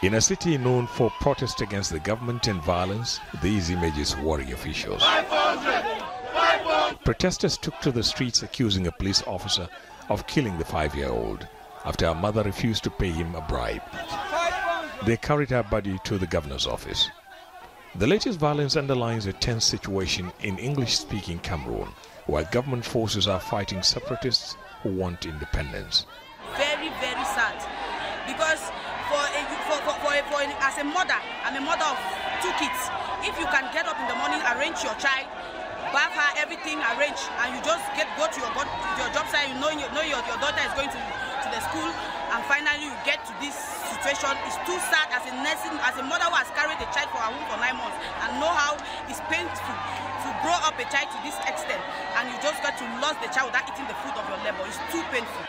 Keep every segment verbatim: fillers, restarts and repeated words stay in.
In a city known for protest against the government and violence, these images worry officials. five hundred! five hundred! Protesters took to the streets accusing a police officer of killing the five-year-old after her mother refused to pay him a bribe. They carried her body to the governor's office. The latest violence underlines a tense situation in English-speaking Cameroon, where government forces are fighting separatists who want independence. Very, very sad, because for, a, for, for, for, a, for a, as a mother, I'm a mother of two kids. If you can get up in the morning, arrange your child, bath her, everything arrange, and you just get go to your, to your job site, you know, you know your, your daughter is going to, to the school, and finally you get to this situation. It's too sad as a nursing, as a mother who has carried a child for her womb for nine months and know how it's painful to grow up a child to this extent, and you just got to lose the child without eating the fruit of your labor. It's too painful.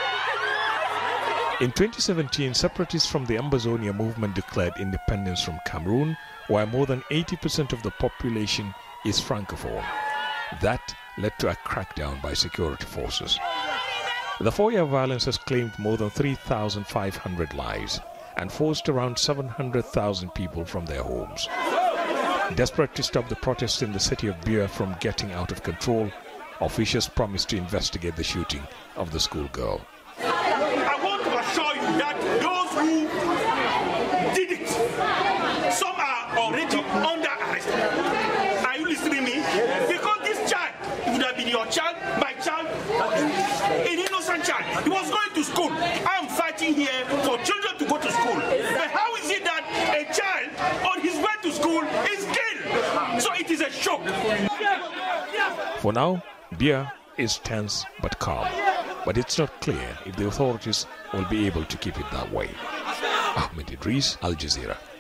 In twenty seventeen, separatists from the Ambazonia movement declared independence from Cameroon, where more than eighty percent of the population is francophone. That led to a crackdown by security forces. The four-year violence has claimed more than three thousand five hundred lives and forced around seven hundred thousand people from their homes. Desperate to stop the protests in the city of Buea from getting out of control, officials promised to investigate the shooting of the schoolgirl. I want to assure you that those who did it, some are already under arrest. Are you listening to me? Because this child, it would have been your child, my child, an innocent child. He was going to school. I'm fighting here for children to go to school. But how is it that a child on his way to school is killed? So it is a shock. For now, Buea is tense but calm. But it's not clear if the authorities will be able to keep it that way. Ahmed Idris, Al Jazeera.